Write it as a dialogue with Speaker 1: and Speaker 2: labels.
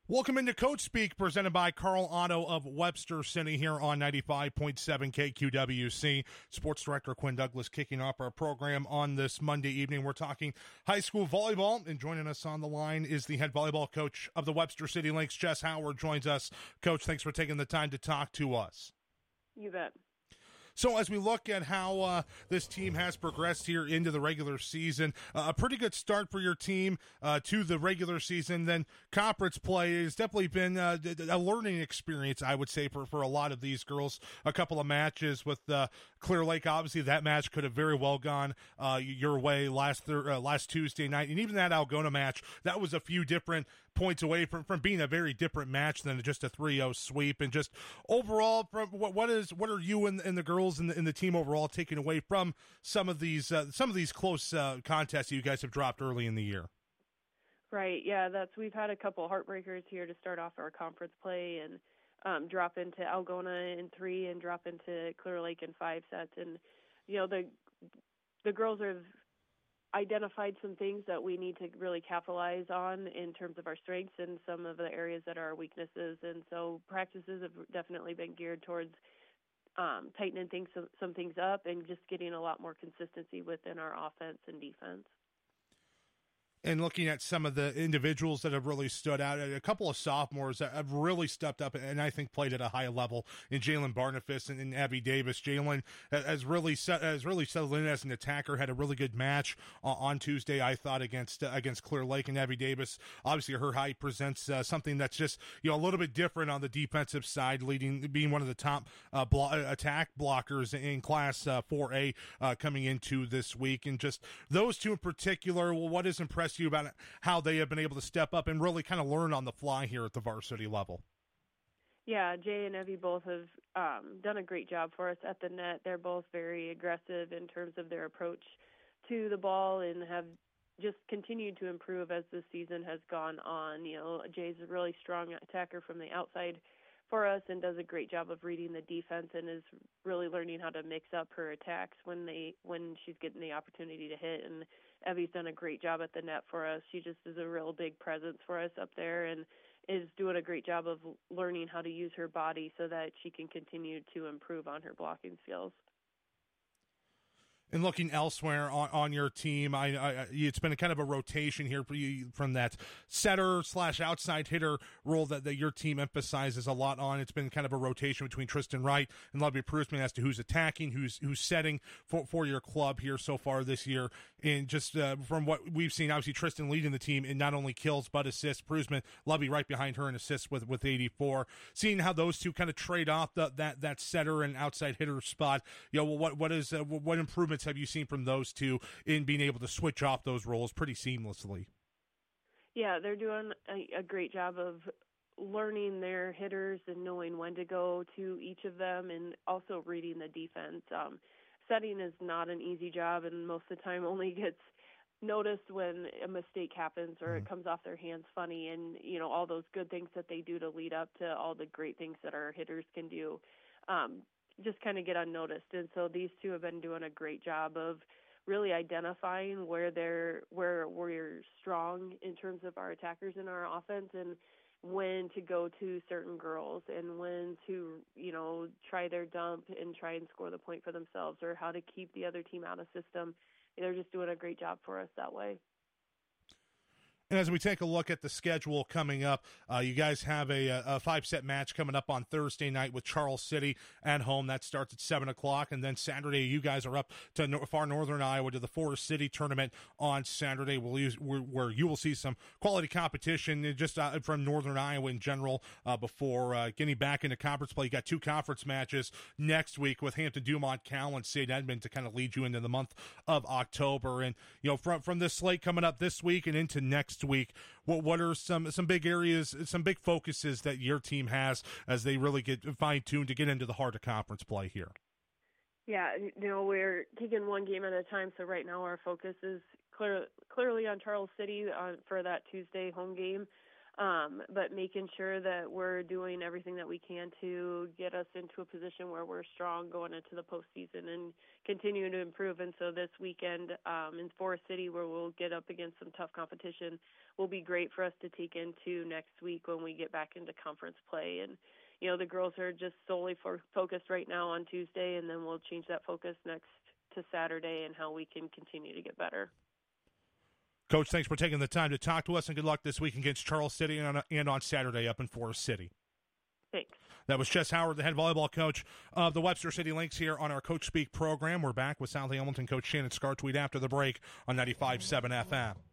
Speaker 1: Welcome into Coach Speak, presented by Carl Otto of Webster City here on 95.7 KQWC. Sports Director Quinn Douglas kicking off our program on this Monday evening. We're talking high school volleyball, and joining us on the line is the head volleyball coach of the Webster City Lynx. Jess Howard joins us. Coach, thanks for taking the time to talk to us.
Speaker 2: You bet.
Speaker 1: So as we look at how this team has progressed here into the regular season, a pretty good start for your team to the regular season. Then conference play has definitely been a learning experience, I would say, for a lot of these girls. A couple of matches with Clear Lake, obviously that match could have very well gone your way last Tuesday night. And even that Algona match, that was a few different points away from being a very different match than just a 3-0 sweep. And just overall, from what are you and the girls and the team overall taking away from some of these close contests that you guys have dropped early in the year?
Speaker 2: Right, yeah, we've had a couple heartbreakers here to start off our conference play, and drop into Algona in 3 and drop into Clear Lake in 5 sets. And the girls have identified some things that we need to really capitalize on in terms of our strengths and some of the areas that are our weaknesses. And so practices have definitely been geared towards tightening some things up and just getting a lot more consistency within our offense and defense.
Speaker 1: And looking at some of the individuals that have really stood out, a couple of sophomores that have really stepped up and I think played at a high level in Jalen Barnafis and Abby Davis. Jalen has really settled in as an attacker, had a really good match on Tuesday, I thought, against Clear Lake. And Abby Davis, obviously her height presents something that's just a little bit different on the defensive side, being one of the top attack blockers in Class 4A coming into this week. And just those two in particular, what is impressive you about how they have been able to step up and really kind of learn on the fly here at the varsity level?
Speaker 2: Yeah, Jay and Evie both have done a great job for us at the net. They're both very aggressive in terms of their approach to the ball and have just continued to improve as the season has gone on. Jay's a really strong attacker from the outside for us and does a great job of reading the defense and is really learning how to mix up her attacks when she's getting the opportunity to hit. And Evie's done a great job at the net for us. She just is a real big presence for us up there and is doing a great job of learning how to use her body so that she can continue to improve on her blocking skills.
Speaker 1: And looking elsewhere on your team, it's been a kind of a rotation here for you from that setter / outside hitter role that your team emphasizes a lot on. It's been kind of a rotation between Tristan Wright and Lovely Prusman as to who's attacking, who's setting for your club here so far this year. And just from what we've seen, obviously Tristan leading the team in not only kills but assists. Prusman, Lovely right behind her in assists with 84. Seeing how those two kind of trade off that setter and outside hitter spot, what improvements have you seen from those two in being able to switch off those roles pretty seamlessly?
Speaker 2: Yeah, they're doing a great job of learning their hitters and knowing when to go to each of them and also reading the defense. Setting is not an easy job and most of the time only gets noticed when a mistake happens or it comes off their hands funny, and all those good things that they do to lead up to all the great things that our hitters can do just kind of get unnoticed. And so these two have been doing a great job of really identifying where we're strong in terms of our attackers in our offense and when to go to certain girls and when to, try their dump and try and score the point for themselves, or how to keep the other team out of system. They're just doing a great job for us that way.
Speaker 1: And as we take a look at the schedule coming up, you guys have a 5-set match coming up on Thursday night with Charles City at home. That starts at 7 o'clock. And then Saturday, you guys are up to far northern Iowa to the Forest City tournament on Saturday, where you will see some quality competition just from northern Iowa in general before getting back into conference play. You got 2 conference matches next week with Hampton Dumont, Cal, and St. Edmund to kind of lead you into the month of October. And, from this slate coming up this week and into next week, what are some big areas, some big focuses that your team has as they really get fine-tuned to get into the heart of conference play here?
Speaker 2: Yeah, we're taking one game at a time, so right now our focus is clearly on Charles City for that Tuesday home game. but making sure that we're doing everything that we can to get us into a position where we're strong going into the postseason and continue to improve. And so this weekend in Forest City, where we'll get up against some tough competition, will be great for us to take into next week when we get back into conference play. And the girls are just solely focused right now on Tuesday, and then we'll change that focus next to Saturday and how we can continue to get better.
Speaker 1: Coach, thanks for taking the time to talk to us, and good luck this week against Charles City and on Saturday up in Forest City.
Speaker 2: Thanks.
Speaker 1: That was Jess Howard, the head volleyball coach of the Webster City Lynx here on our Coach Speak program. We're back with South Hamilton coach Shannon Scartweed after the break on 95.7 FM.